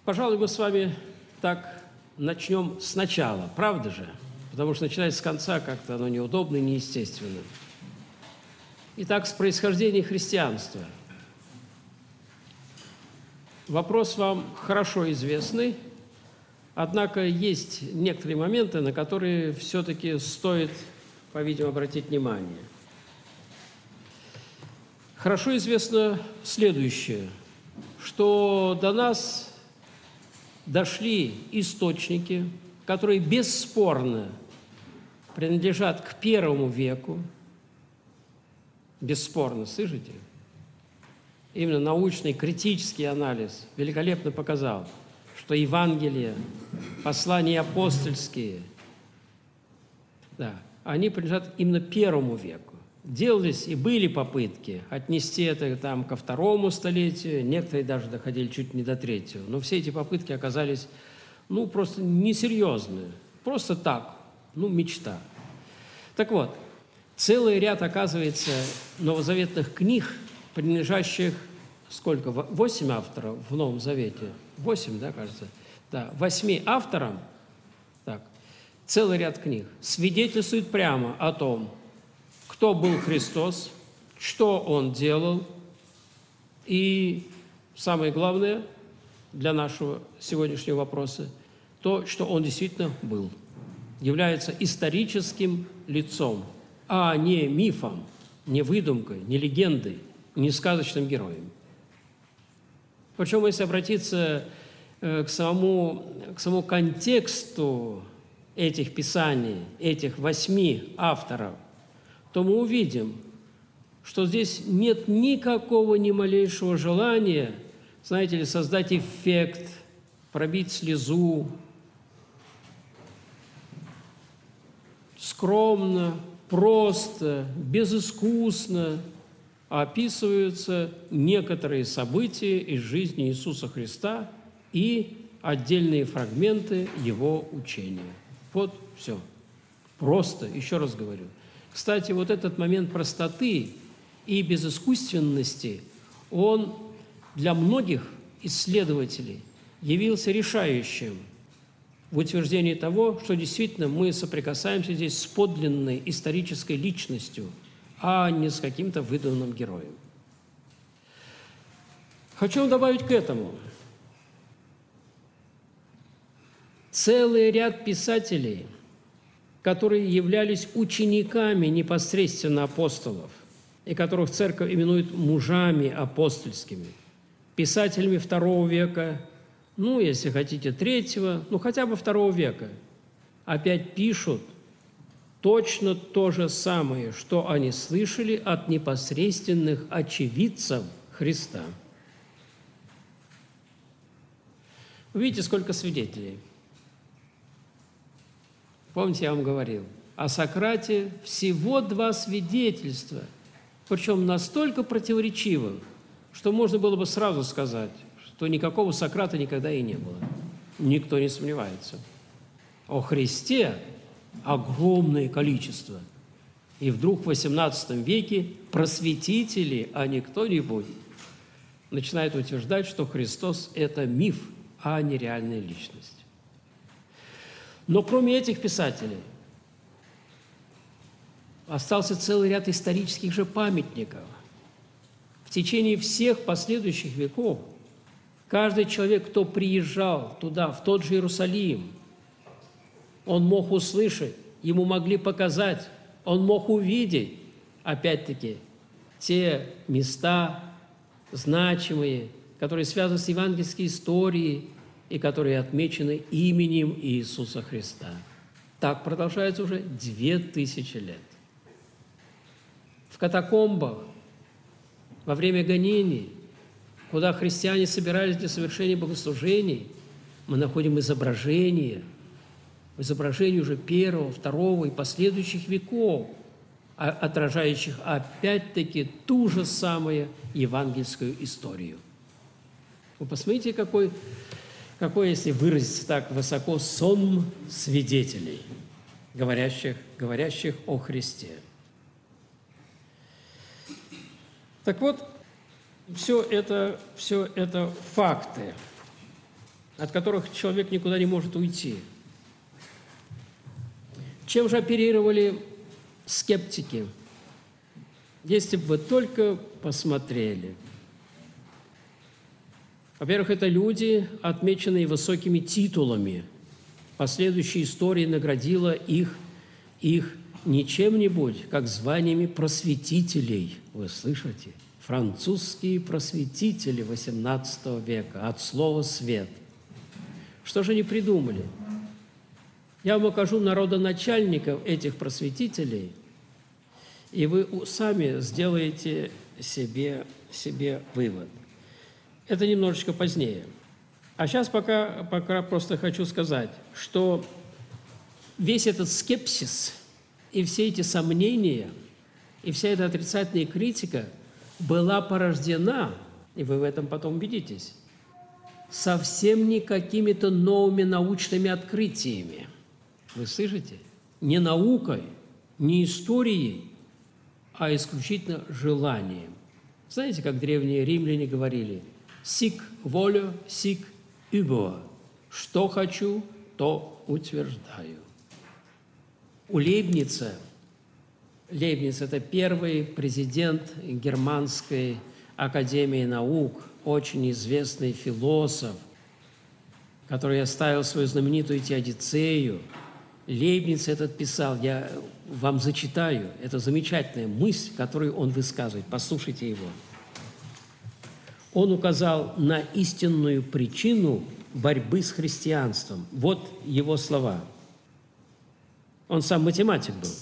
Пожалуй, мы с вами так начнем сначала, правда же? Потому что начинать с конца как-то оно неудобно и неестественно. Итак, с происхождения христианства. Вопрос вам хорошо известный, однако есть некоторые моменты, на которые все-таки стоит, по-видимому, обратить внимание. Хорошо известно следующее, что до нас дошли источники, которые бесспорно принадлежат к первому веку, бесспорно, слышите? Именно научный критический анализ великолепно показал, что Евангелие, послания апостольские, они принадлежат именно первому веку. Делались и были попытки отнести это там ко второму столетию, некоторые даже доходили чуть не до третьего. Но все эти попытки оказались, просто несерьезные. Просто так, мечта. Так вот, целый ряд, оказывается, новозаветных книг, принадлежащих, 8 авторов в Новом Завете? 8, да, кажется? Да, 8 авторам, целый ряд книг свидетельствует прямо о том, кто был Христос, что Он делал, и самое главное для нашего сегодняшнего вопроса, то, что Он действительно был, является историческим лицом, а не мифом, не выдумкой, не легендой, не сказочным героем. Причем, если обратиться к самому контексту этих писаний, этих 8 авторов, то мы увидим, что здесь нет никакого ни малейшего желания, знаете ли, создать эффект, пробить слезу, скромно, просто, безыскусно описываются некоторые события из жизни Иисуса Христа и отдельные фрагменты Его учения. Вот все. Просто, еще раз говорю. Кстати, вот этот момент простоты и безыскусственности, он для многих исследователей явился решающим в утверждении того, что действительно мы соприкасаемся здесь с подлинной исторической личностью, а не с каким-то выдуманным героем. Хочу добавить к этому. Целый ряд писателей, которые являлись учениками непосредственно апостолов, и которых церковь именует мужами апостольскими, писателями II века, если хотите, III, хотя бы II века, опять пишут точно то же самое, что они слышали от непосредственных очевидцев Христа. Видите, сколько свидетелей. Помните, я вам говорил, о Сократе всего 2 свидетельства, причем настолько противоречивых, что можно было бы сразу сказать, что никакого Сократа никогда и не было. Никто не сомневается. О Христе огромное количество. И вдруг в XVIII веке просветители, а не кто-нибудь, начинают утверждать, что Христос – это миф, а не реальная личность. Но кроме этих писателей остался целый ряд исторических же памятников. В течение всех последующих веков каждый человек, кто приезжал туда, в тот же Иерусалим, он мог услышать, ему могли показать, он мог увидеть, опять-таки, те места значимые, которые связаны с евангельской историей и которые отмечены именем Иисуса Христа. Так продолжается уже 2000 лет. В катакомбах, во время гонений, куда христиане собирались для совершения богослужений, мы находим изображения уже 1, 2 и последующих веков, отражающих опять-таки ту же самую евангельскую историю. Вы посмотрите, какой, если выразиться так высоко, сон свидетелей, говорящих о Христе. Так вот, все это факты. от которых человек никуда не может уйти. Чем же оперировали скептики? Если бы вы только посмотрели. Во-первых, это люди, отмеченные высокими титулами. Последующая история наградила их не чем-нибудь, как званиями просветителей. Вы слышите? Французские просветители XVIII века, от слова «свет». Что же они придумали? Я вам укажу народоначальников этих просветителей, и вы сами сделаете себе вывод. Это немножечко позднее. А сейчас пока просто хочу сказать, что весь этот скепсис и все эти сомнения, и вся эта отрицательная критика была порождена, и вы в этом потом убедитесь, совсем не какими-то новыми научными открытиями. Вы слышите? Не наукой, не историей, а исключительно желанием. Знаете, как древние римляне говорили: «Сик волю, сик übur» – «что хочу, то утверждаю». У Лейбница – это первый президент Германской академии наук, очень известный философ, который оставил свою знаменитую теодицею. Лейбниц этот писал, я вам зачитаю, это замечательная мысль, которую он высказывает, послушайте его. Он указал на истинную причину борьбы с христианством. Вот его слова. Он сам математик был.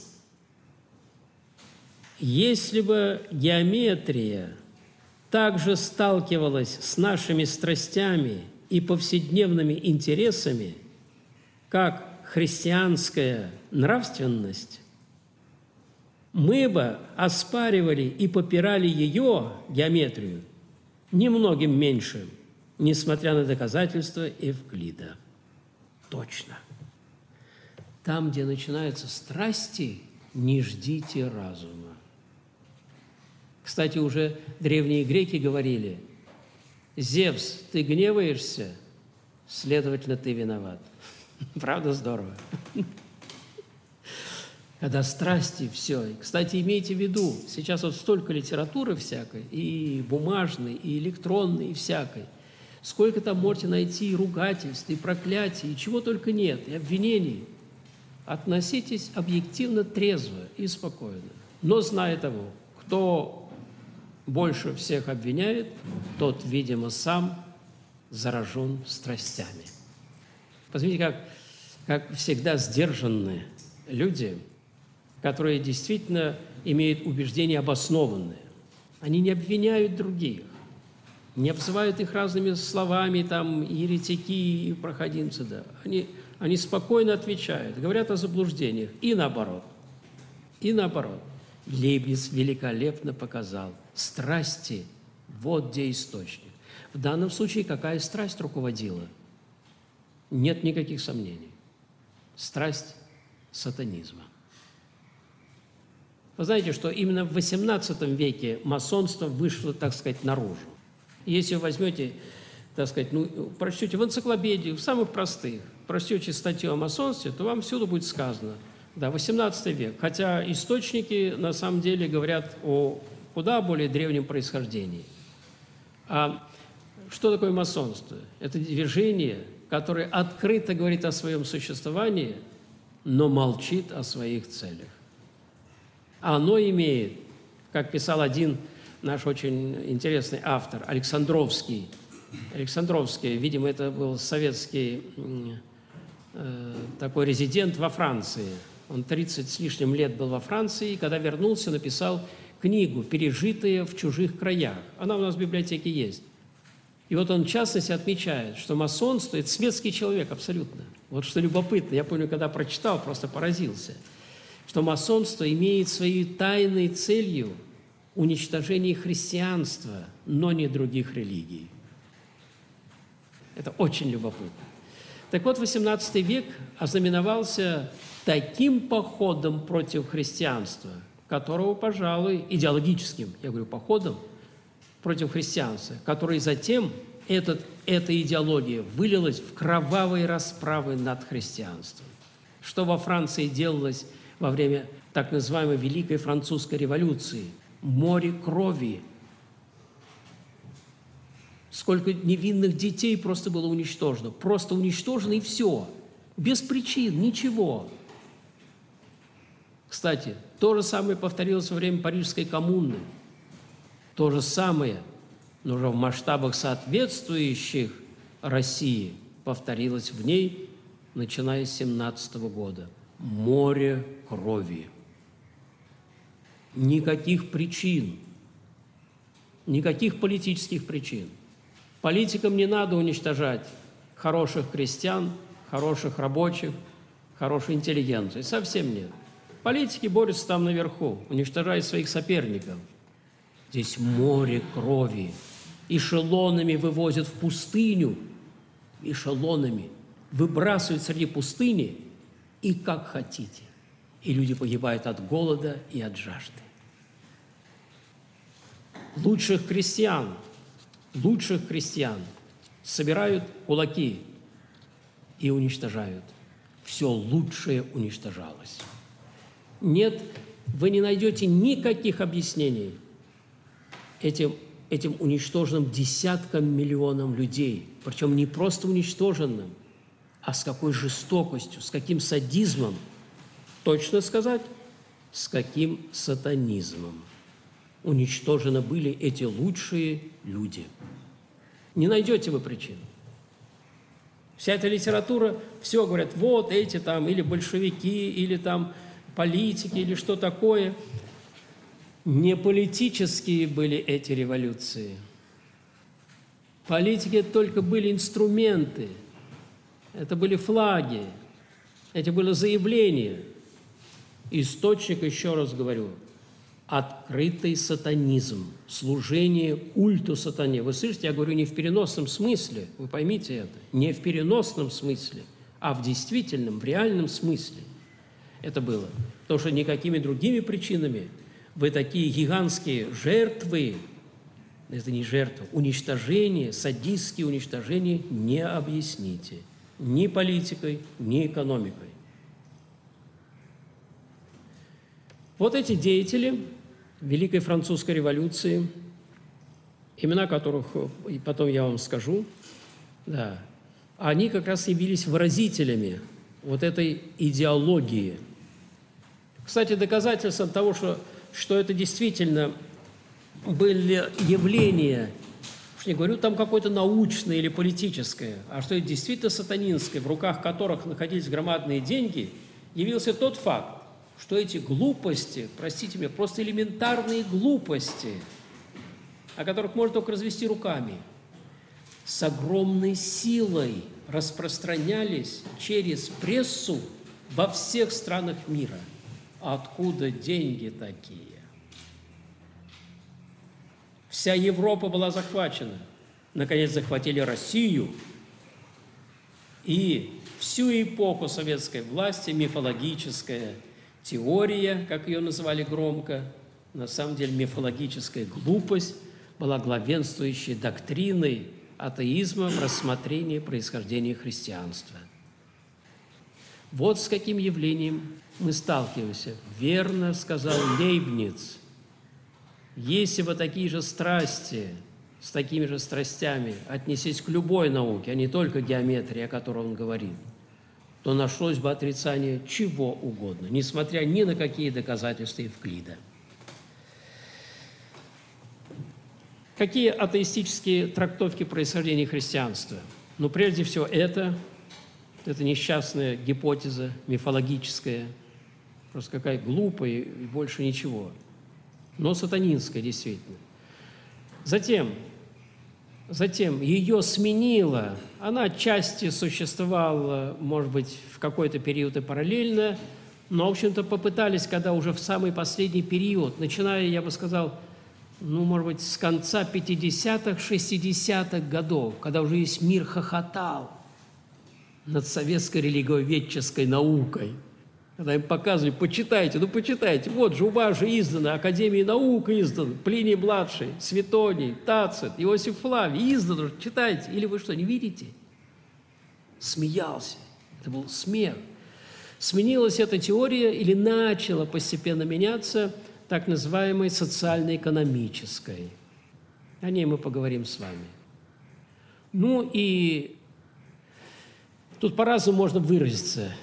Если бы геометрия также сталкивалась с нашими страстями и повседневными интересами, как христианская нравственность, мы бы оспаривали и попирали ее, геометрию, немногим меньше, несмотря на доказательства Эвклида. Точно. Там, где начинаются страсти, не ждите разума. Кстати, уже древние греки говорили: «Зевс, ты гневаешься, следовательно, ты виноват». Правда здорово? Когда страсти, все. И, кстати, имейте в виду, сейчас вот столько литературы всякой, и бумажной, и электронной, и всякой. Сколько там можете найти и ругательств, и проклятий, и чего только нет, и обвинений. Относитесь объективно, трезво и спокойно. Но зная того, кто больше всех обвиняет, тот, видимо, сам заражен страстями. Посмотрите, как всегда сдержанные люди, которые действительно имеют убеждения обоснованные. Они не обвиняют других, не обзывают их разными словами, там, еретики и проходимцы. Да. Они спокойно отвечают, говорят о заблуждениях. И наоборот. И наоборот. Лейбниц великолепно показал: страсти – вот где источник. В данном случае какая страсть руководила? Нет никаких сомнений. Страсть сатанизма. Вы знаете, что именно в XVIII веке масонство вышло, так сказать, наружу. Если вы возьмете, так сказать, прочтете в энциклопедии, в самых простых, прочтете статью о масонстве, то вам всюду будет сказано, да, XVIII век. Хотя источники, на самом деле, говорят о куда более древнем происхождении. А что такое масонство? Это движение, которое открыто говорит о своем существовании, но молчит о своих целях. Оно имеет, как писал один наш очень интересный автор, Александровский, видимо, это был советский такой резидент во Франции. Он 30 с лишним лет был во Франции, и когда вернулся, написал книгу «Пережитые в чужих краях». Она у нас в библиотеке есть. И вот он, в частности, отмечает, что масонство – это светский человек абсолютно. Вот что любопытно, я помню, когда прочитал, просто поразился, что масонство имеет своей тайной целью уничтожение христианства, но не других религий. Это очень любопытно. Так вот, XVIII век ознаменовался таким походом против христианства, которого, пожалуй, идеологическим, я говорю, походом против христианства, который затем эта идеология вылилась в кровавые расправы над христианством. Что во Франции делалось во время так называемой Великой Французской революции? Море крови. Сколько невинных детей просто было уничтожено. Просто уничтожено и все. Без причин, ничего. Кстати, то же самое повторилось во время Парижской коммуны. То же самое, но уже в масштабах соответствующих России, повторилось в ней, начиная с 1917 года. Море крови. Никаких причин, никаких политических причин. Политикам не надо уничтожать хороших крестьян, хороших рабочих, хорошую интеллигенцию. Совсем нет. Политики борются там наверху, уничтожая своих соперников. Здесь море крови. Эшелонами вывозят в пустыню, эшелонами выбрасывают среди пустыни и как хотите. И люди погибают от голода и от жажды. Лучших крестьян собирают кулаки и уничтожают. Все лучшее уничтожалось. Нет, вы не найдете никаких объяснений этим уничтоженным десяткам миллионам людей. Причем не просто уничтоженным, а с какой жестокостью, с каким садизмом, точно сказать, с каким сатанизмом уничтожены были эти лучшие люди. Не найдете вы причин. Вся эта литература, все говорят, вот эти там или большевики, или там политики, или что такое. Не политические были эти революции. Политики – это только были инструменты, это были флаги, эти были заявления. Источник, еще раз говорю, открытый сатанизм, служение культу сатане. Вы слышите, я говорю не в переносном смысле, вы поймите это, не в переносном смысле, а в действительном, в реальном смысле это было. Потому что никакими другими причинами вы такие гигантские жертвы, это не жертва, уничтожение, садистские уничтожения не объясните ни политикой, ни экономикой. Вот эти деятели Великой Французской революции, имена которых и потом я вам скажу, да, они как раз явились выразителями вот этой идеологии. Кстати, доказательством того, что это действительно были явления, не говорю там какое-то научное или политическое, а что это действительно сатанинское, в руках которых находились громадные деньги, явился тот факт, что эти глупости, простите меня, просто элементарные глупости, о которых можно только развести руками, с огромной силой распространялись через прессу во всех странах мира. Откуда деньги такие? Вся Европа была захвачена. Наконец захватили Россию. И всю эпоху советской власти мифологическая теория, как ее называли громко, на самом деле мифологическая глупость, была главенствующей доктриной атеизма в рассмотрении происхождения христианства. Вот с каким явлением мы сталкиваемся. Верно сказал Лейбниц. Если вы такие же страсти, с такими же страстями отнесись к любой науке, а не только геометрии, о которой он говорит, то нашлось бы отрицание чего угодно, несмотря ни на какие доказательства Евклида. Какие атеистические трактовки происхождения христианства? Ну, прежде всего, это несчастная гипотеза мифологическая, просто какая глупая и больше ничего, но сатанинская действительно. Затем ее сменила, она отчасти существовала, может быть, в какой-то период и параллельно, но, в общем-то, попытались, когда уже в самый последний период, начиная, я бы сказал, может быть, с конца 50-х, 60-х годов, когда уже весь мир хохотал над советской религиоведческой наукой, Когда им показывали, почитайте, ну почитайте, вот же у вас же изданы, Академией наук издан, Плиний-младший, Светоний, Тацит, Иосиф Флавий, издано, читайте. Или вы что, не видите? Смеялся. Это был смех. Сменилась эта теория или начала постепенно меняться так называемой социально-экономической. О ней мы поговорим с вами. Ну и тут по-разному можно выразиться.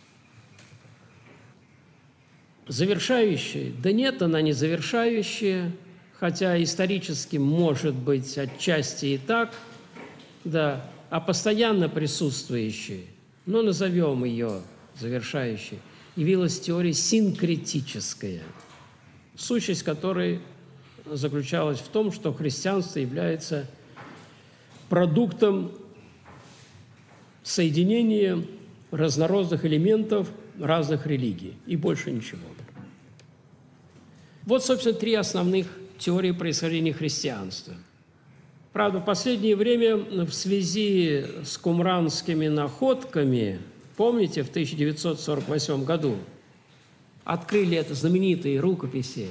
Завершающая? Да нет, она не завершающая, хотя исторически может быть отчасти и так, да, а постоянно присутствующей, но назовем ее завершающей, явилась теория синкретическая, сущность которой заключалась в том, что христианство является продуктом соединения разнородных элементов разных религий, и больше ничего. Вот, собственно, три основных теории происхождения христианства. Правда, в последнее время в связи с кумранскими находками, помните, в 1948 году открыли это знаменитые рукописи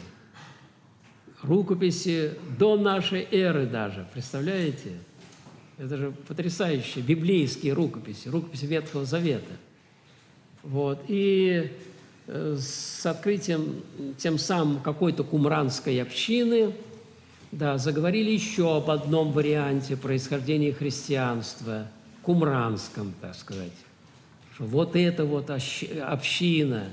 до нашей эры даже, представляете? Это же потрясающие библейские рукописи Ветхого Завета. Вот. И с открытием тем самым какой-то кумранской общины, да, заговорили еще об одном варианте происхождения христианства, кумранском, так сказать. Что вот эта вот община,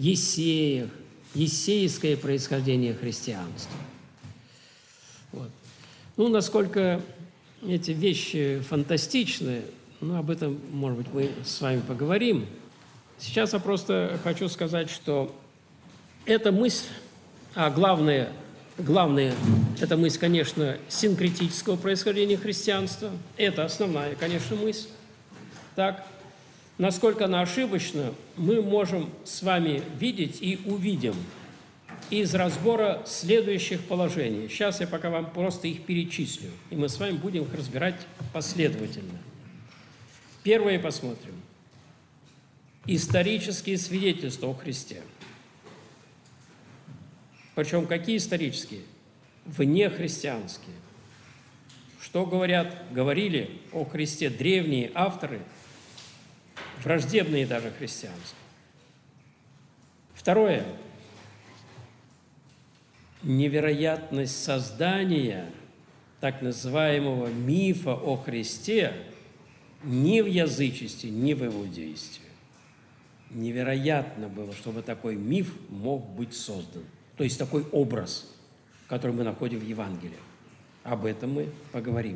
ессейское происхождение христианства. Вот. Ну, насколько эти вещи фантастичны, ну, об этом, может быть, мы с вами поговорим. Сейчас я просто хочу сказать, что эта мысль, главное, эта мысль, конечно, синкретического происхождения христианства, это основная, конечно, мысль. Так, насколько она ошибочна, мы можем с вами видеть и увидим из разбора следующих положений. Сейчас я пока вам просто их перечислю, и мы с вами будем их разбирать последовательно. Первое посмотрим. Исторические свидетельства о Христе. Причем какие исторические? Внехристианские. Что говорили о Христе древние авторы, враждебные даже христианские. Второе. Невероятность создания так называемого мифа о Христе ни в язычестве, ни в иудействе. Невероятно было, чтобы такой миф мог быть создан. То есть такой образ, который мы находим в Евангелии. Об этом мы поговорим.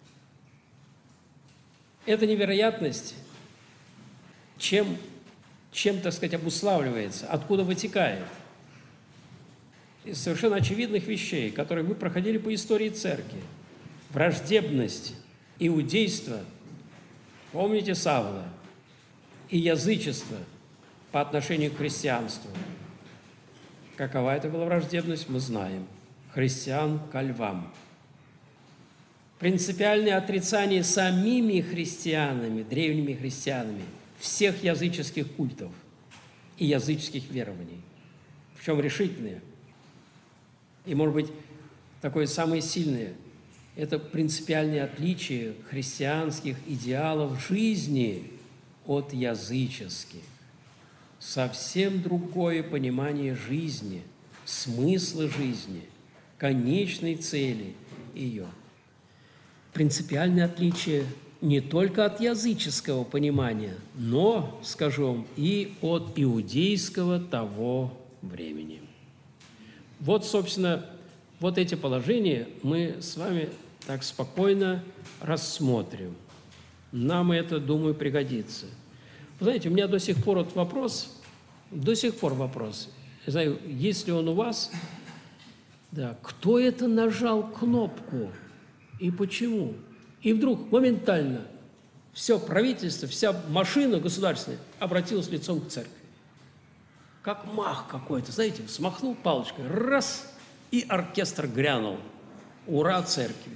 Эта невероятность чем, так сказать, обуславливается, откуда вытекает? Из совершенно очевидных вещей, которые мы проходили по истории Церкви. Враждебность иудейства, помните Савла, и язычество по отношению к христианству. Какова это была враждебность, мы знаем. Христиан ко львам. Принципиальное отрицание самими христианами, древними христианами, всех языческих культов и языческих верований. Причем решительные. И, может быть, такое самое сильное – это принципиальное отличие христианских идеалов жизни от языческих. Совсем другое понимание жизни, смысла жизни, конечной цели ее. Принципиальное отличие не только от языческого понимания, но, скажу вам, и от иудейского того времени. Вот, собственно, вот эти положения мы с вами так спокойно рассмотрим. Нам это, думаю, пригодится. Вы знаете, у меня до сих пор вопрос, не знаю, есть ли он у вас, да, кто это нажал кнопку и почему? И вдруг моментально все правительство, вся машина государственная обратилась лицом к церкви. Как мах какой-то, знаете, смахнул палочкой, раз, и оркестр грянул. Ура церкви!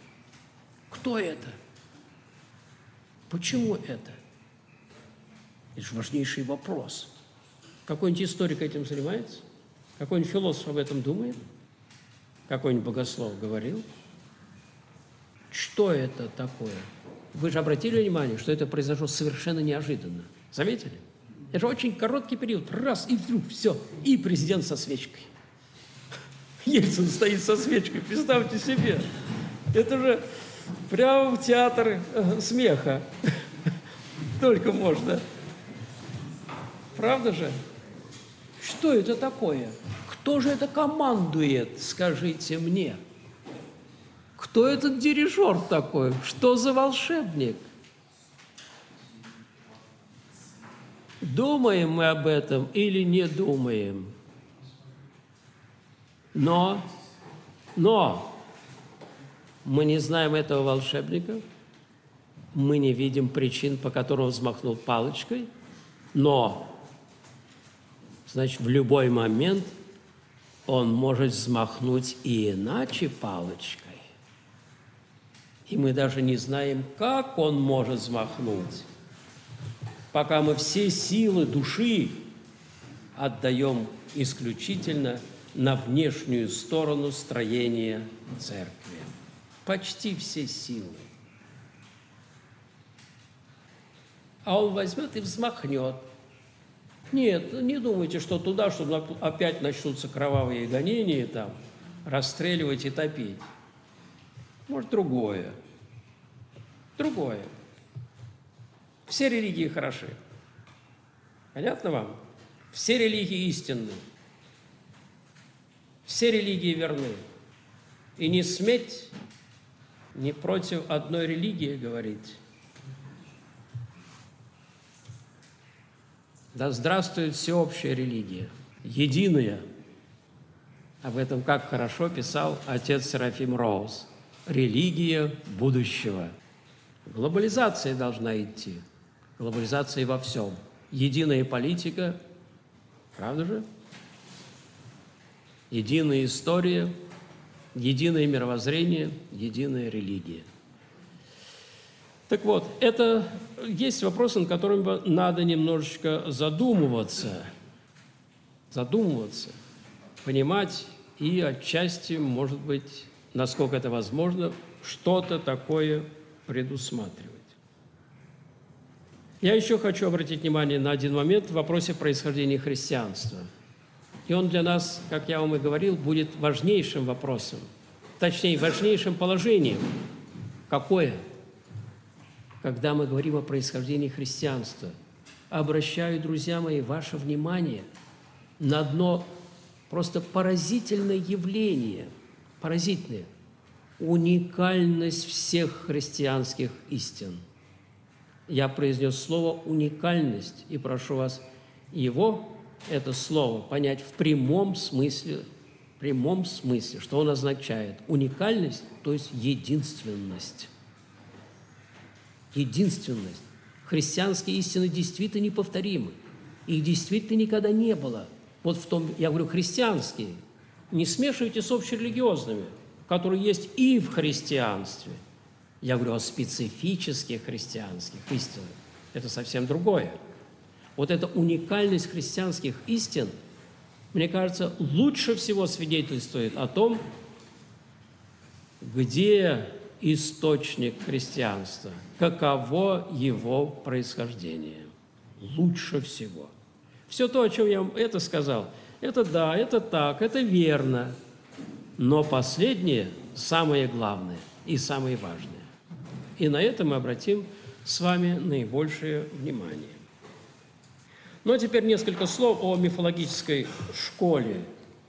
Кто это? Почему это? Это же важнейший вопрос. Какой-нибудь историк этим занимается? Какой-нибудь философ об этом думает? Какой-нибудь богослов говорил? Что это такое? Вы же обратили внимание, что это произошло совершенно неожиданно. Заметили? Это же очень короткий период. Раз, и вдруг все. И президент со свечкой. Ельцин стоит со свечкой. Представьте себе. Это же прямо в театр смеха. Только можно. Правда же? Что это такое? Кто же это командует, скажите мне? Кто этот дирижер такой? Что за волшебник? Думаем мы об этом или не думаем? Но мы не знаем этого волшебника, мы не видим причин, по которым он взмахнул палочкой, но, значит, в любой момент он может взмахнуть и иначе палочкой. И мы даже не знаем, как он может взмахнуть, пока мы все силы души отдаем исключительно на внешнюю сторону строения церкви. Почти все силы. А он возьмет и взмахнет. Нет, не думайте, что туда, что опять начнутся кровавые гонения, там, расстреливать и топить. Может, другое. Другое. Все религии хороши. Понятно вам? Все религии истинны. Все религии верны. И не сметь ни против одной религии говорить. Да здравствует всеобщая религия, единая. Об этом как хорошо писал отец Серафим Роуз. Религия будущего. Глобализация должна идти. Глобализация во всем. Единая политика, правда же? Единая история, единое мировоззрение, единая религия. Так вот, это есть вопросы, над которыми надо немножечко задумываться, понимать и отчасти, может быть, насколько это возможно, что-то такое предусматривать. Я еще хочу обратить внимание на один момент в вопросе происхождения христианства. И он для нас, как я вам и говорил, будет важнейшим вопросом, точнее, важнейшим положением. Какое? Когда мы говорим о происхождении христианства, обращаю, друзья мои, ваше внимание на одно просто поразительное явление, поразительное – уникальность всех христианских истин. Я произнес слово «уникальность» и прошу вас его, это слово, понять в прямом смысле, что он означает. Уникальность, то есть единственность. Единственность. Христианские истины действительно неповторимы. Их действительно никогда не было. Вот в том, я говорю, христианские. Не смешивайте с общерелигиозными, которые есть и в христианстве. Я говорю о специфических христианских истинах. Это совсем другое. Вот эта уникальность христианских истин, мне кажется, лучше всего свидетельствует о том, где источник христианства, каково его происхождение. Лучше всего. Все то, о чем я вам это сказал, это да, это так, это верно. Но последнее самое главное и самое важное. И на это мы обратим с вами наибольшее внимание. Ну, а теперь несколько слов о мифологической школе.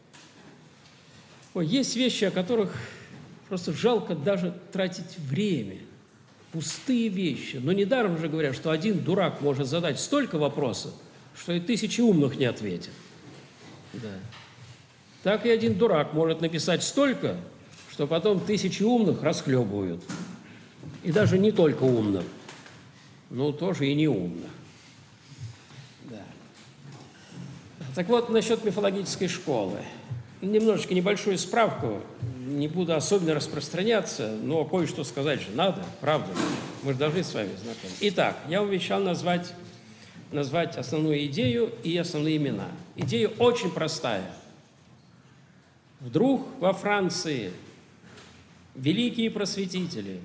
Есть вещи, о которых просто жалко даже тратить время. Пустые вещи. Но недаром же говорят, что один дурак может задать столько вопросов, что и 1000 умных не ответят. Да. Так и один дурак может написать столько, что потом 1000 умных расхлебывают. И даже не только умных, но тоже и не умных. Да. Так вот, насчет мифологической школы. Немножечко небольшую справку, не буду особенно распространяться, но кое-что сказать же надо, правда? Мы же должны с вами знакомы. Итак, я обещал назвать назвать основную идею и основные имена. Идея очень простая. Вдруг во Франции великие просветители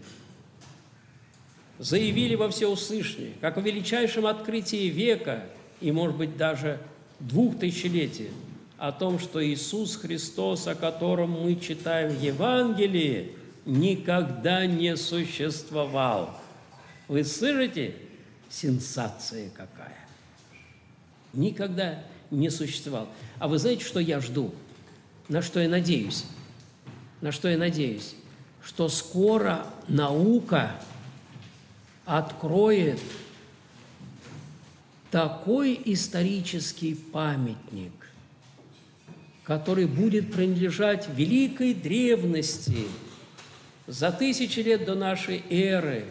заявили во всеуслышание, как о величайшем открытии века и, может быть, даже 2000-летия, о том, что Иисус Христос, о котором мы читаем в Евангелии, никогда не существовал. Вы слышите? Сенсация какая! Никогда не существовал. А вы знаете, что я жду? На что я надеюсь? На что я надеюсь? Что скоро наука откроет такой исторический памятник, который будет принадлежать великой древности за 1000 лет до нашей эры,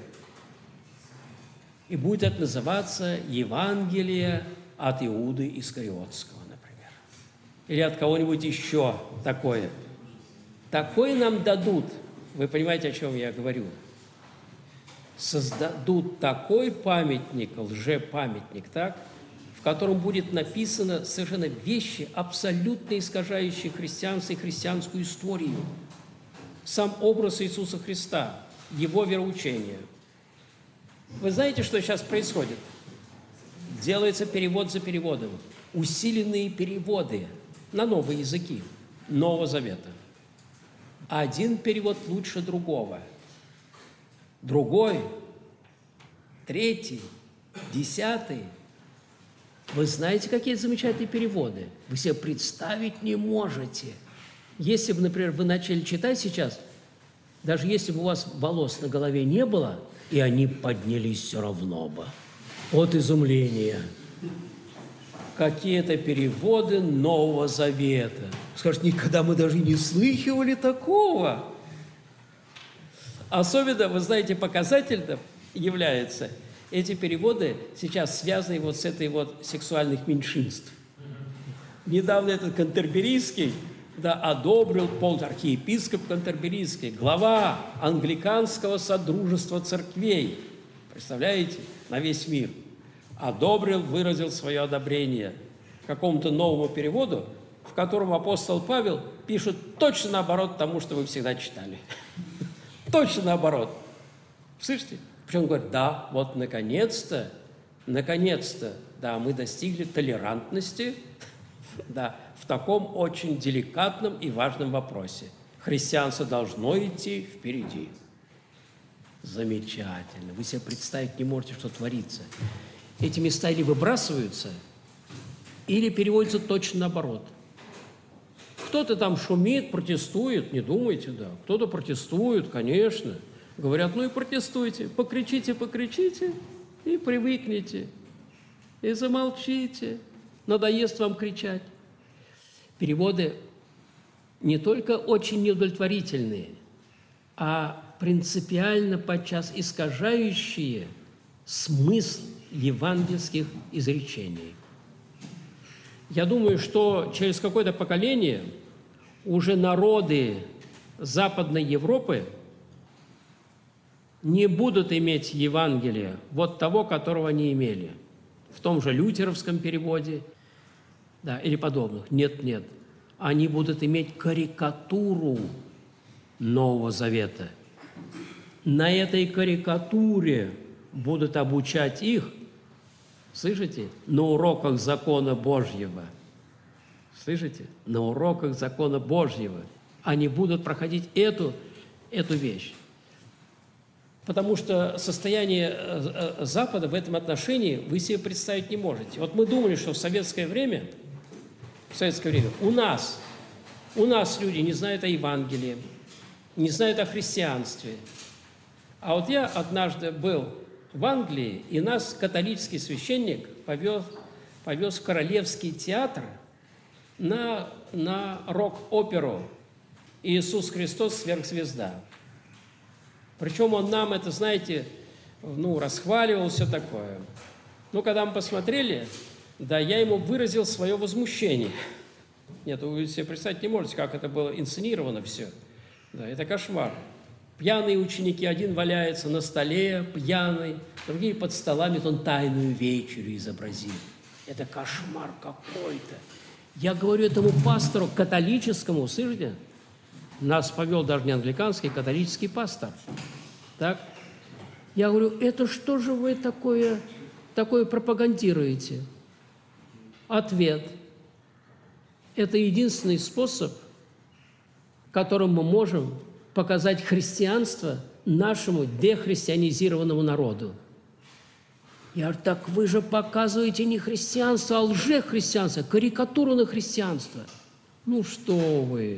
и будет это называться Евангелие от Иуды Искариотского, например. Или от кого-нибудь еще такое. Такое нам дадут, вы понимаете, о чем я говорю, создадут такой памятник, лжепамятник, так, в котором будет написано совершенно вещи, абсолютно искажающие христианство и христианскую историю. Сам образ Иисуса Христа, Его вероучение. Вы знаете, что сейчас происходит? Делается перевод за переводом, усиленные переводы на новые языки Нового Завета. Один перевод лучше другого. Другой, третий, 10. Вы знаете, какие замечательные переводы? Вы себе представить не можете. Если бы, например, вы начали читать сейчас, даже если бы у вас волос на голове не было, и они поднялись все равно бы от изумления. Какие-то переводы Нового Завета. Скажете, никогда мы даже не слыхивали такого. Особенно, вы знаете, показательно является, эти переводы сейчас связаны вот с этой вот сексуальных меньшинств. Недавно этот Кантерберийский, да, одобрил архиепископ Кантерберийский, глава англиканского содружества церквей, представляете, на весь мир, одобрил, выразил свое одобрение какому-то новому переводу, в котором апостол Павел пишет точно наоборот тому, что вы всегда читали. Точно наоборот. Слышите? Причем он говорит, да, вот наконец-то, да, мы достигли толерантности, да, в таком очень деликатном и важном вопросе. Христианство должно идти впереди. Замечательно. Вы себе представить не можете, что творится. Эти места или выбрасываются, или переводятся точно наоборот. Кто-то там шумит, протестует, не думайте, да. Кто-то протестует, конечно. Говорят, ну и протестуйте, покричите, и привыкните, и замолчите. Надоест вам кричать. Переводы не только очень неудовлетворительные, а принципиально подчас искажающие смысл евангельских изречений. Я думаю, что через какое-то поколение уже народы Западной Европы не будут иметь Евангелия вот того, которого они имели. В том же лютеровском переводе, да, или подобных. Нет. Они будут иметь карикатуру Нового Завета. На этой карикатуре будут обучать их, слышите, на уроках закона Божьего. Слышите? На уроках закона Божьего. Они будут проходить эту вещь. Потому что состояние Запада в этом отношении вы себе представить не можете. Вот мы думали, что в советское время у нас люди не знают о Евангелии, не знают о христианстве. А вот я однажды был в Англии, и нас католический священник повез в Королевский театр на рок-оперу «Иисус Христос, сверхзвезда». Причем он нам это, знаете, расхваливал, все такое. Но когда мы посмотрели, да, я ему выразил свое возмущение. Нет, вы себе представить не можете, как это было инсценировано все. Да, это кошмар. Пьяные ученики, один валяется на столе, пьяный, другие под столами, он тайную вечерю изобразил. Это кошмар какой-то. Я говорю этому пастору католическому, слышите? Нас повел даже не англиканский, а католический пастор. Так? Я говорю, это что же вы такое пропагандируете? Ответ. Это единственный способ, которым мы можем показать христианство нашему дехристианизированному народу. Я говорю, так вы же показываете не христианство, а лжехристианство, карикатуру на христианство. Ну что вы,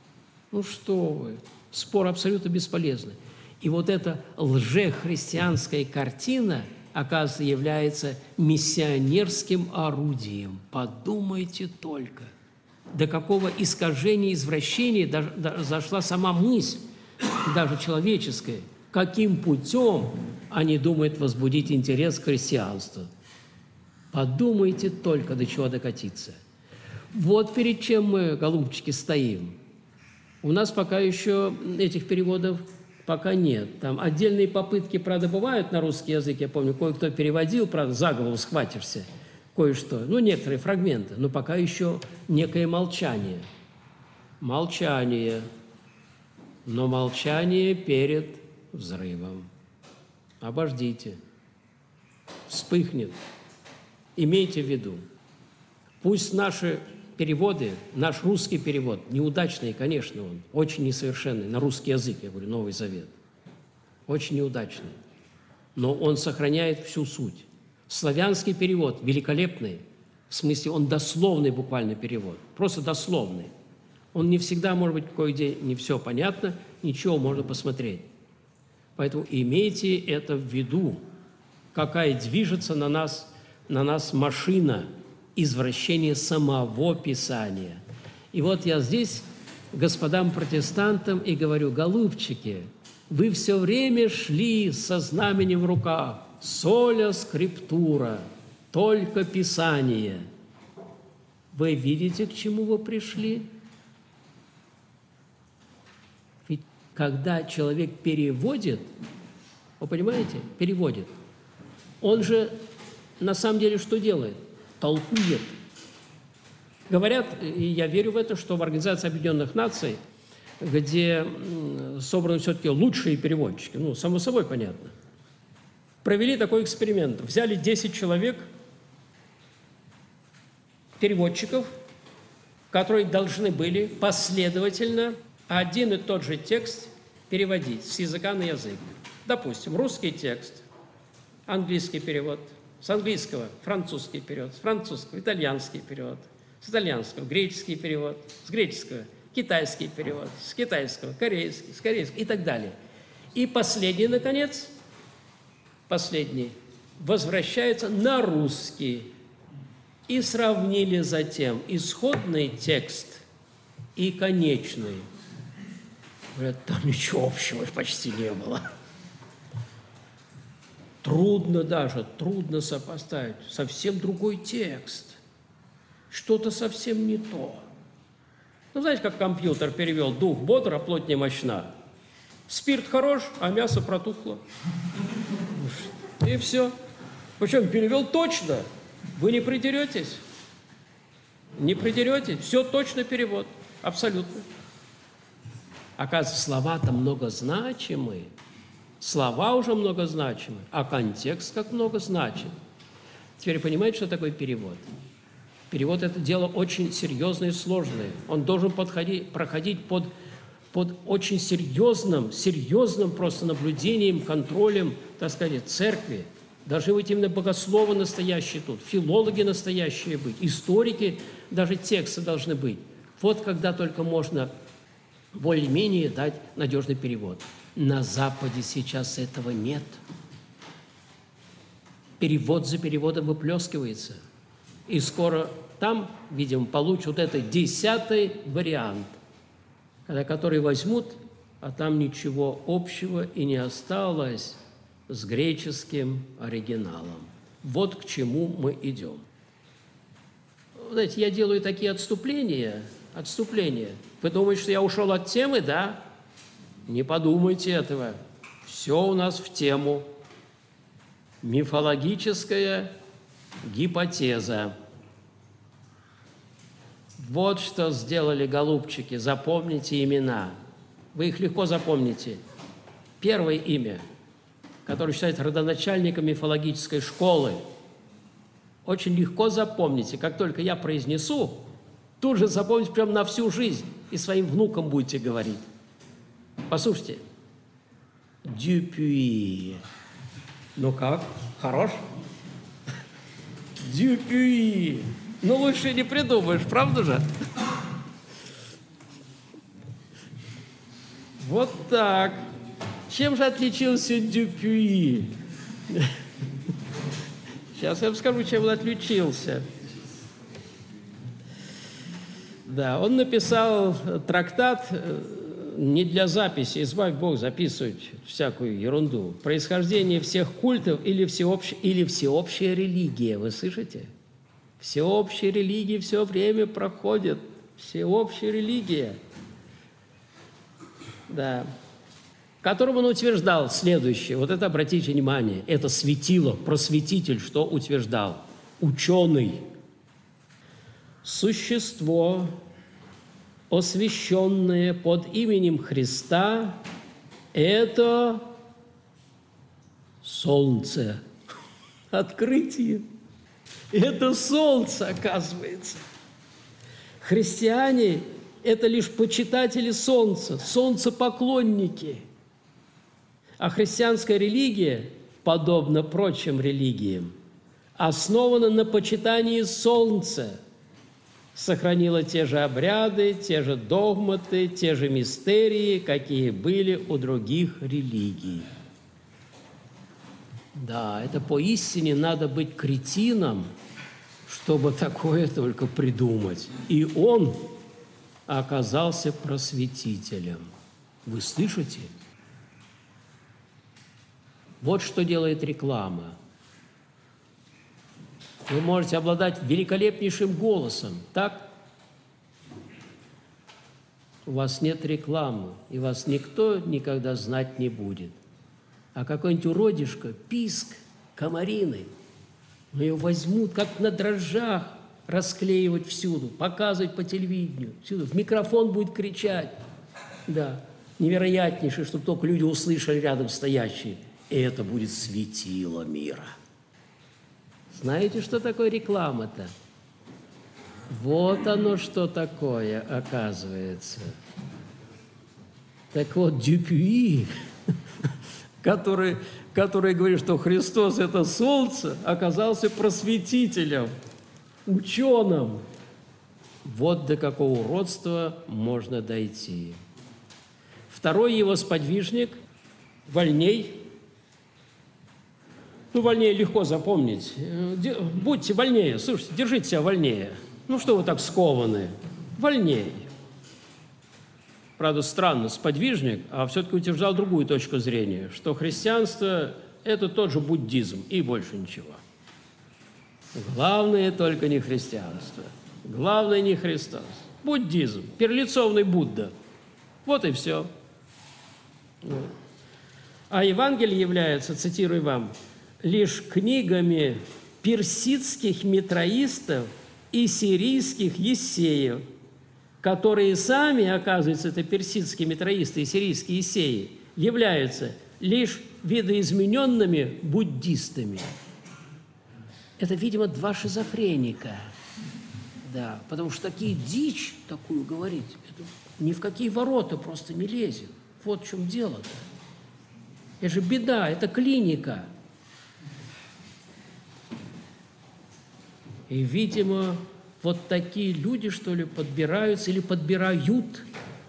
спор абсолютно бесполезный. И вот эта лжехристианская картина, оказывается, является миссионерским орудием. Подумайте только, до какого искажения, извращения зашла сама мысль, даже человеческая. Каким путем они думают возбудить интерес к христианству? Подумайте только, до чего докатиться. Вот перед чем мы, голубчики, стоим. У нас пока еще этих переводов пока нет. Там отдельные попытки, правда, бывают на русский язык. Я помню, кое-кто переводил, правда, за голову схватишься, кое-что. Ну, некоторые фрагменты, но пока еще некое молчание. Молчание. Но молчание перед взрывом. Обождите. Вспыхнет. Имейте в виду. Пусть наши переводы, наш русский перевод, неудачный, конечно, он, очень несовершенный, на русский язык, я говорю, Новый Завет, очень неудачный, но он сохраняет всю суть. Славянский перевод великолепный, в смысле он дословный буквально перевод, просто дословный. Он не всегда, может быть, кое-где не все понятно, ничего можно посмотреть. Поэтому имейте это в виду, какая движется на нас машина извращения самого Писания. И вот я здесь господам протестантам и говорю, голубчики, вы все время шли со знаменем в руках, соля скриптура, только Писание. Вы видите, к чему вы пришли? Ведь когда человек переводит, вы понимаете, переводит, он же на самом деле что делает? Толкует. Говорят, и я верю в это, что в Организации Объединенных Наций, где собраны все-таки лучшие переводчики, ну, само собой понятно, провели такой эксперимент. Взяли 10 человек, переводчиков, которые должны были последовательно один и тот же текст переводить с языка на язык. Допустим, русский текст, английский перевод, с английского французский перевод, с французского итальянский перевод, с итальянского греческий перевод, с греческого китайский перевод, с китайского корейский, с корейского и так далее. И последний, наконец, возвращается на русский. И сравнили затем исходный текст и конечный. Говорят, там ничего общего почти не было. Трудно сопоставить. Совсем другой текст. Что-то совсем не то. Ну, знаете, как компьютер перевел «дух бодр, а плоть немощна». Спирт хорош, а мясо протухло. И все. Причем перевел точно. Вы не придеретесь. Не придеретесь. Все точно перевод. Абсолютно. Оказывается, слова-то многозначимые. Слова уже многозначимы, а контекст как много значит. Теперь понимаете, что такое перевод? Перевод – это дело очень серьезное и сложное. Он должен проходить под очень серьезным просто наблюдением, контролем, так сказать, церкви. Должны быть именно богословы настоящие тут, филологи настоящие быть, историки, даже тексты должны быть. Вот когда только можно более-менее дать надежный перевод. На Западе сейчас этого нет. Перевод за переводом выплескивается. И скоро там, видимо, получат вот этот 10-й вариант, который возьмут, а там ничего общего и не осталось с греческим оригиналом. Вот к чему мы идем. Знаете, я делаю такие отступления. Вы думаете, что я ушел от темы, да? Не подумайте этого. Все у нас в тему. Мифологическая гипотеза. Вот что сделали голубчики. Запомните имена. Вы их легко запомните. Первое имя, которое считается родоначальником мифологической школы, очень легко запомните. Как только я произнесу, тут же запомните прям на всю жизнь. И своим внукам будете говорить. Послушайте. Дюпюи. Ну как? Хорош? Дюпюи. Ну лучше не придумаешь, правда же? Вот так. Чем же отличился Дюпюи? Сейчас я вам скажу, чем он отличился. Да, он написал трактат не для записи, избавь Бог записывать всякую ерунду. Происхождение всех культов или всеобщая религия. Вы слышите? Всеобщая религия все время проходит. Всеобщая религия. Да. В котором он утверждал следующее. Вот это обратите внимание. Это светило, просветитель, что утверждал. Ученый. Существо, освященное под именем Христа, это солнце. Открытие. Это солнце, оказывается. Христиане – это лишь почитатели солнца, солнцепоклонники. А христианская религия, подобно прочим религиям, основана на почитании солнца, сохранила те же обряды, те же догматы, те же мистерии, какие были у других религий. Да, это поистине надо быть кретином, чтобы такое только придумать. И он оказался просветителем. Вы слышите? Вот что делает реклама. Вы можете обладать великолепнейшим голосом, так? У вас нет рекламы, и вас никто никогда знать не будет. А какой-нибудь уродишко, писк, комарины, но ее возьмут, как на дрожжах, расклеивать всюду, показывать по телевидению, всюду. В микрофон будет кричать. Да, невероятнейшее, чтобы только люди услышали рядом стоящие. И это будет светило мира. Знаете, что такое реклама-то? Вот оно что такое, оказывается. Так вот, Дюпюи, который говорит, что Христос – это солнце, оказался просветителем, ученым. Вот до какого уродства можно дойти. Второй его сподвижник – Вольней. Ну, Вольнее легко запомнить. Будьте вольнее, слушайте, держите себя вольнее. Ну, что вы так скованы? Вольней. Правда, странно, сподвижник, а все-таки утверждал другую точку зрения, что христианство – это тот же буддизм и больше ничего. Главное только не христианство. Главное не Христос. Буддизм, перелицованный Будда. Вот и все. А Евангелие является, цитирую вам, лишь книгами персидских митраистов и сирийских ессеев, которые сами, оказывается, это персидские митраисты и сирийские ессеи, являются лишь видоизмененными буддистами. Это, видимо, два шизофреника. Да, потому что такие дичь такую говорить, это ни в какие ворота просто не лезет. Вот в чем дело-то. Это же беда, это клиника. И, видимо, вот такие люди, что ли, подбираются или подбирают,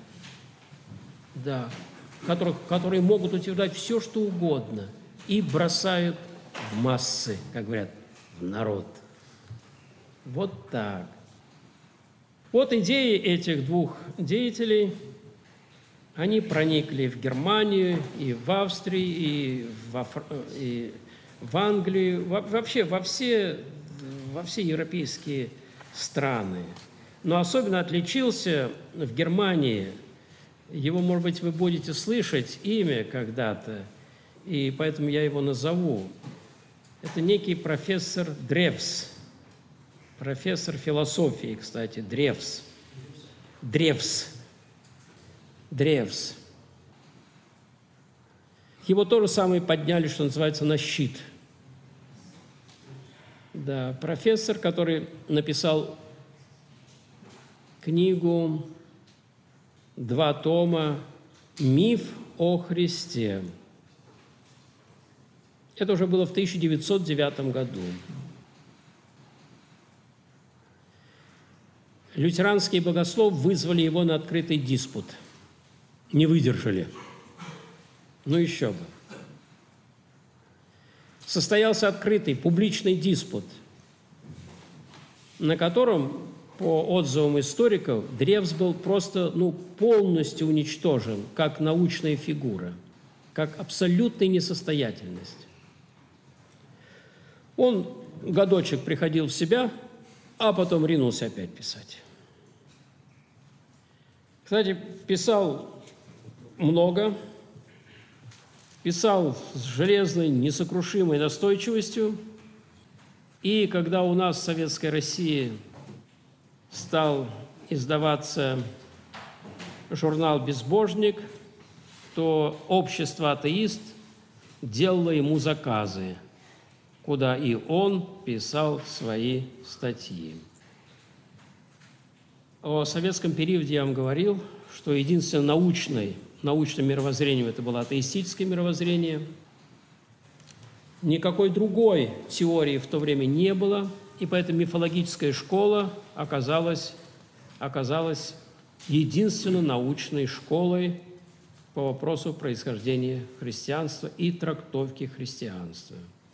да, которые могут утверждать все, что угодно, и бросают в массы, как говорят, в народ. Вот так. Вот идеи этих двух деятелей, они проникли в Германию, и в Австрию, и в Англию, вообще во все европейские страны. Но особенно отличился в Германии Его, может быть, вы будете слышать имя когда-то, и поэтому я его назову. Это некий профессор Древс, профессор философии, кстати, Древс. Его тоже самое подняли, что называется, на щит. Да, профессор, который написал книгу, 2 тома «Миф о Христе». Это уже было в 1909 году. Лютеранские богословы вызвали его на открытый диспут. Не выдержали. Ну еще бы. Состоялся открытый, публичный диспут, на котором, по отзывам историков, Древс был просто полностью уничтожен как научная фигура, как абсолютная несостоятельность. Он годочек приходил в себя, а потом ринулся опять писать. Кстати, писал много, писал с железной, несокрушимой настойчивостью. И когда у нас в Советской России стал издаваться журнал «Безбожник», то общество «Атеист» делало ему заказы, куда и он писал свои статьи. О советском периоде я вам говорил, что единственным научным мировоззрением это было атеистическое мировоззрение. Никакой другой теории в то время не было, и поэтому мифологическая школа оказалась единственной научной школой по вопросу происхождения христианства и трактовки христианства.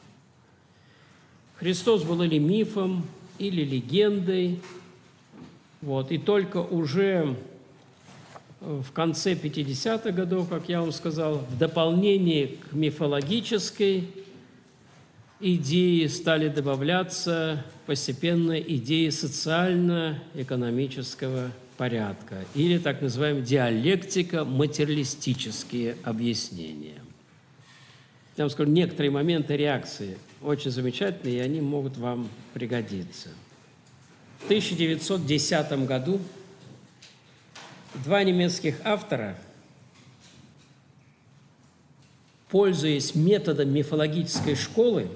Христос был или мифом, или легендой. И только уже в конце 50-х годов, как я вам сказал, в дополнение к мифологической идее стали добавляться постепенно идеи социально-экономического порядка или так называемая диалектика-материалистические объяснения. Я вам скажу, некоторые моменты реакции очень замечательные, и они могут вам пригодиться. В 1910 году 2 немецких автора, пользуясь методом мифологической школы,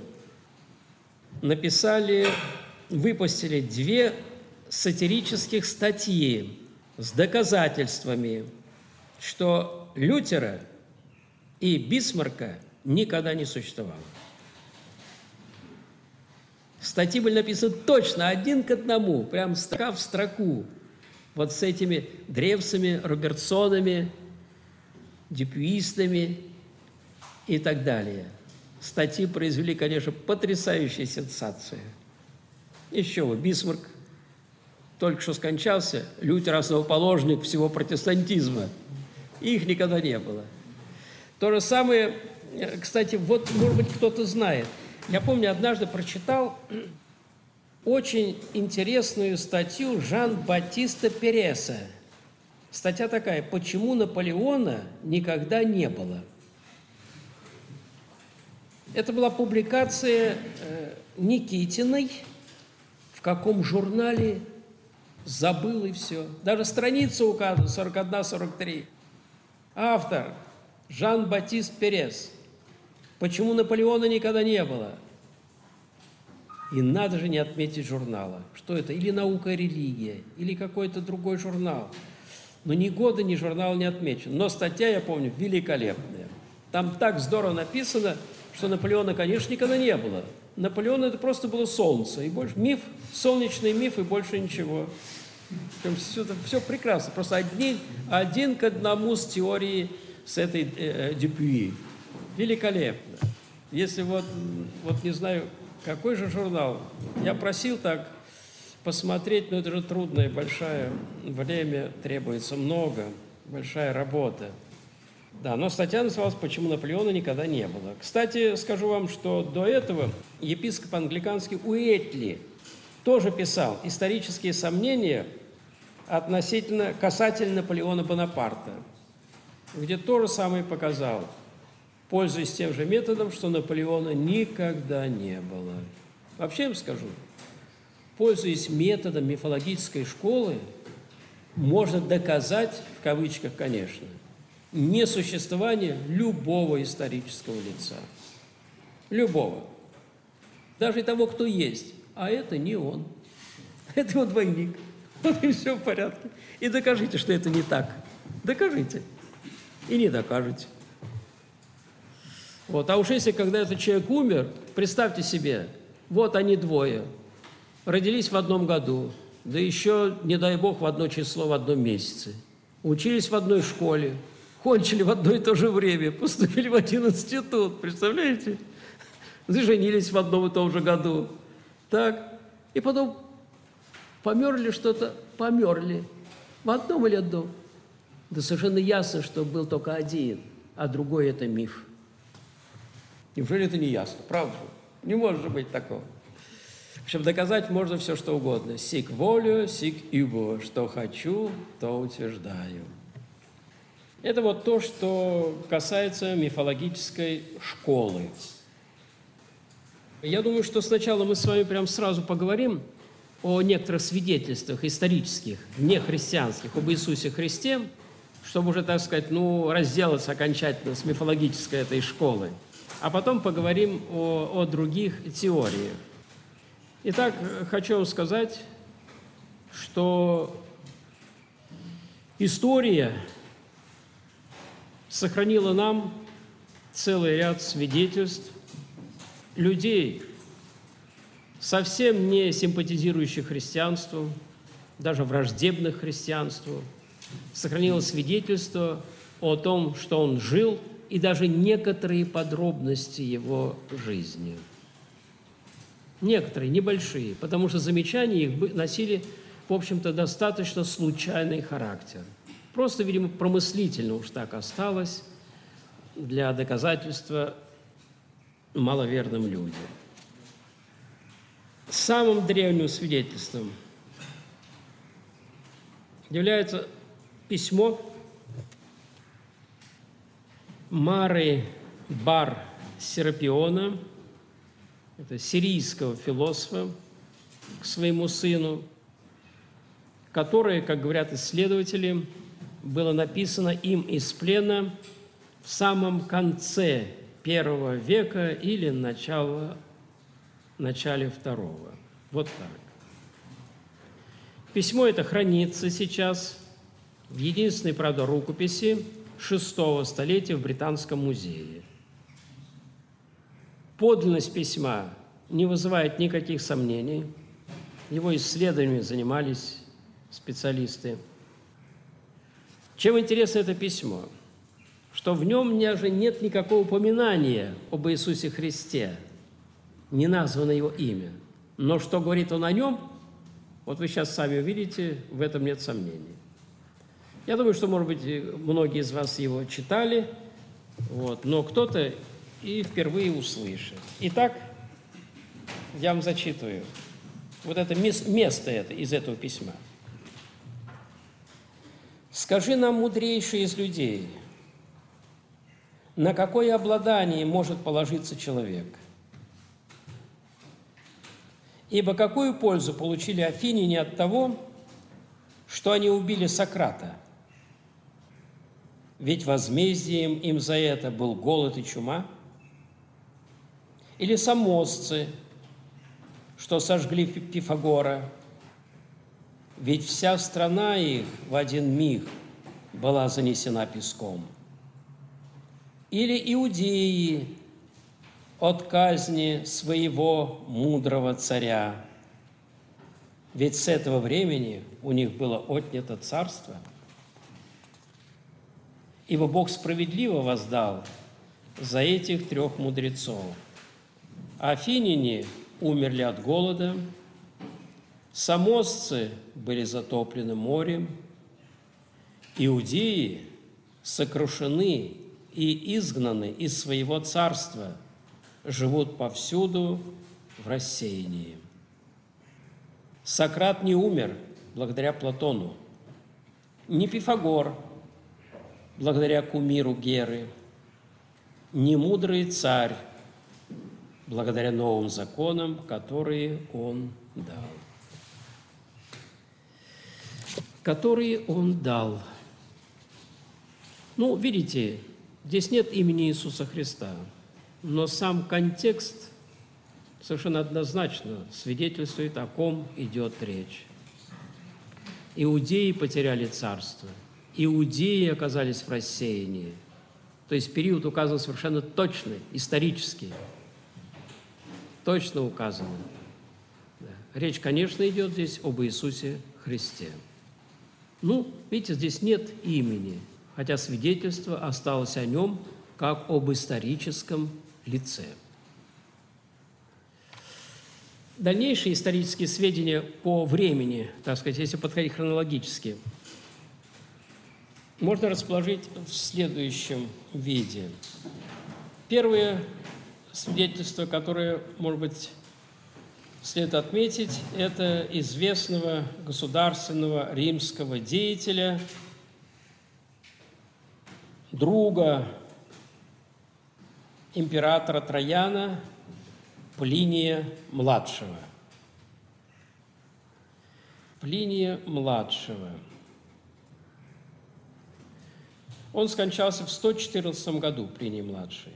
выпустили 2 сатирических статьи с доказательствами, что Лютера и Бисмарка никогда не существовало. Статьи были написаны точно, 1 к 1, прям строка в строку, вот с этими Древсами, Робертсонами, дюпюистами и так далее. Статьи произвели, конечно, потрясающую сенсацию. Еще бы, Бисмарк только что скончался, Лютер – основоположник всего протестантизма. Их никогда не было. То же самое, кстати, может быть, кто-то знает. Я помню, однажды прочитал очень интересную статью Жан-Батиста Переса. Статья такая: «Почему Наполеона никогда не было?». Это была публикация Никитиной. В каком журнале? Забыл и все. Даже страница указана, 41-43. Автор Жан-Батист Перес. «Почему Наполеона никогда не было?». И надо же не отметить журнала. Что это? Или «Наука и религия», или какой-то другой журнал. Но ни года, ни журнал не отмечен. Но статья, я помню, великолепная. Там так здорово написано, что Наполеона, конечно, никогда не было. Наполеон – это просто было солнце. И больше миф, солнечный миф, и больше ничего. Все прекрасно. Просто 1 к 1 с теорией с этой Дюпюи. Великолепно. Если вот не знаю, какой же журнал. Я просил так посмотреть, но это же трудно и большое время требуется много, большая работа. Да, но статья называлась «Почему Наполеона никогда не было». Кстати, скажу вам, что до этого епископ англиканский Уэтли тоже писал исторические сомнения касательно Наполеона Бонапарта. где то же самое показал, пользуясь тем же методом, что Наполеона никогда не было. Вообще я вам скажу, пользуясь методом мифологической школы, можно доказать, в кавычках, конечно, несуществование любого исторического лица. Любого. Даже того, кто есть. А это не он. Это его двойник. Вот и все в порядке. И докажите, что это не так. Докажите. И не докажете. Вот. А уж если, когда этот человек умер, представьте себе, вот они двое, родились в одном году, да еще, не дай бог, в одно число, в одном месяце. Учились в одной школе, кончили в одно и то же время, поступили в один институт, представляете? Женились в одном и том же году. Так, и потом померли что-то, померли. В одном или одном. Да совершенно ясно, что был только один, а другой – это миф. Неужели это не ясно? Правда? Не может же быть такого. В общем, доказать можно все, что угодно. Сик волю, сик юбо. Что хочу, то утверждаю. Это вот то, что касается мифологической школы. Я думаю, что сначала мы с вами прям сразу поговорим о некоторых свидетельствах исторических, нехристианских, об Иисусе Христе, чтобы уже, так сказать, разделаться окончательно с мифологической этой школой. А потом поговорим о других теориях. Итак, хочу вам сказать, что история сохранила нам целый ряд свидетельств людей, совсем не симпатизирующих христианству, даже враждебных христианству, сохранило свидетельство о том, что он жил, и даже некоторые подробности его жизни. Некоторые, небольшие, потому что замечания их носили, в общем-то, достаточно случайный характер. Просто, видимо, промыслительно уж так осталось для доказательства маловерным людям. Самым древним свидетельством является письмо Мары бар Серапиона, это сирийского философа, к своему сыну, которое, как говорят исследователи, было написано им из плена в самом конце I века или начале II. Вот так. Письмо это хранится сейчас в единственной, правда, рукописи VI столетия в Британском музее. Подлинность письма не вызывает никаких сомнений. Его исследованиями занимались специалисты. Чем интересно это письмо? Что в нем даже нет никакого упоминания об Иисусе Христе, не названо его имя. Но что говорит он о нем, вот вы сейчас сами увидите, в этом нет сомнений. Я думаю, что, может быть, многие из вас его читали, но кто-то и впервые услышит. Итак, я вам зачитываю вот это место из этого письма. «Скажи нам, мудрейший из людей, на какое обладание может положиться человек? Ибо какую пользу получили афиняне от того, что они убили Сократа? Ведь возмездием им за это был голод и чума. Или самосцы, что сожгли Пифагора? Ведь вся страна их в один миг была занесена песком. Или иудеи от казни своего мудрого царя. Ведь с этого времени у них было отнято царство. Ибо Бог справедливо воздал за этих 3 мудрецов. Афиняне умерли от голода, самосцы были затоплены морем, иудеи сокрушены и изгнаны из своего царства, живут повсюду в рассеянии. Сократ не умер благодаря Платону, ни Пифагор благодаря кумиру Геры, не мудрый царь, благодаря новым законам, которые он дал. Которые он дал. Ну, видите, здесь нет имени Иисуса Христа, но сам контекст совершенно однозначно свидетельствует, о ком идет речь. Иудеи потеряли царство, иудеи оказались в рассеянии. То есть период указан совершенно точно, исторический, точно указан. Да. Речь, конечно, идет здесь об Иисусе Христе. Ну, видите, здесь нет имени, хотя свидетельство осталось о нем как об историческом лице. Дальнейшие исторические сведения по времени, так сказать, если подходить хронологически, можно расположить в следующем виде. Первое свидетельство, которое, может быть, следует отметить, это известного государственного римского деятеля, друга императора Траяна Плиния-младшего. Плиния-младшего. Он скончался в 114 году, Плиний-младший.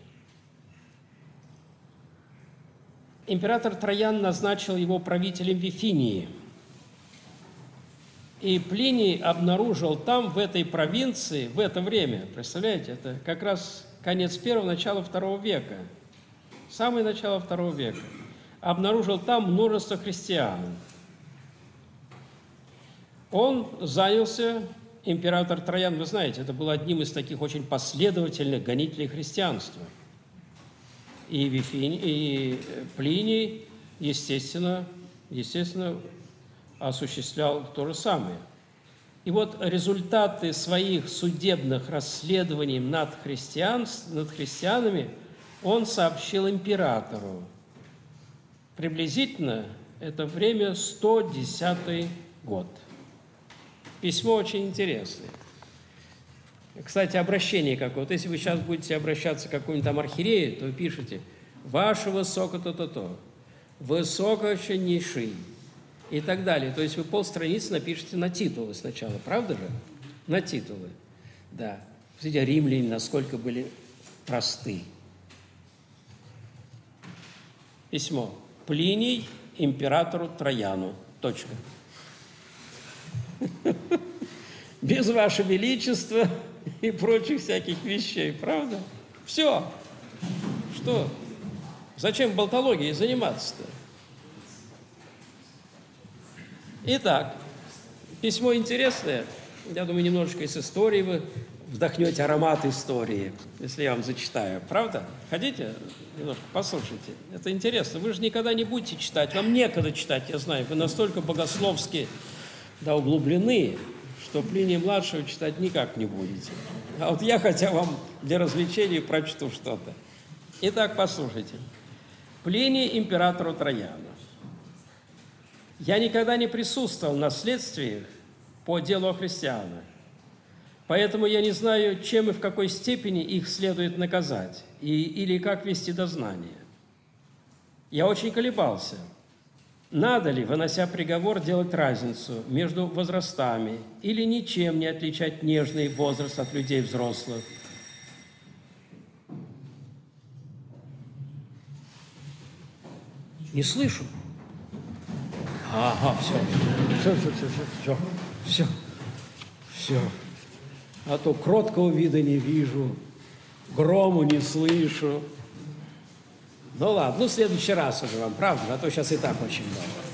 Император Траян назначил его правителем Вифинии. И Плиний обнаружил там, в этой провинции, в это время, представляете, это как раз конец первого, начало II века, самое начало II века, обнаружил там множество христиан. Он занялся, император Траян, вы знаете, это был одним из таких очень последовательных гонителей христианства. И Плиний, естественно, осуществлял то же самое. И вот результаты своих судебных расследований над христианами он сообщил императору. Приблизительно это время 110 год. Письмо очень интересное. Кстати, обращение какое. Вот если вы сейчас будете обращаться к какому-нибудь там архиерею, то вы пишете «Ваше высоко то-то-то», «Высокочайнейший» и так далее. То есть вы полстраницы напишите на титулы сначала, правда же? На титулы, да. Смотрите, римляне насколько были просты. Письмо. Плиний императору Траяну. Точка. Без Ваше Величества и прочих всяких вещей, правда? Все. Что? Зачем болтологией заниматься-то? Итак, письмо интересное. Я думаю, немножечко из истории вы вдохнете аромат истории, если я вам зачитаю. Правда? Хотите? Немножко послушайте. Это интересно. Вы же никогда не будете читать. Вам некогда читать, я знаю. Вы настолько богословски углублены, что Плиния-младшего читать никак не будете. А вот я хотя вам для развлечения прочту что-то. Итак, послушайте. Плиний императору Траяну. Я никогда не присутствовал на следствиях по делу о христианах, поэтому я не знаю, чем и в какой степени их следует наказать, или как вести дознание. Я очень колебался. Надо ли, вынося приговор, делать разницу между возрастами или ничем не отличать нежный возраст от людей взрослых? Не слышу. Ага, все. А то кроткого вида не вижу, грому не слышу. Ну ладно, в следующий раз уже вам, правда? А то сейчас и так очень много.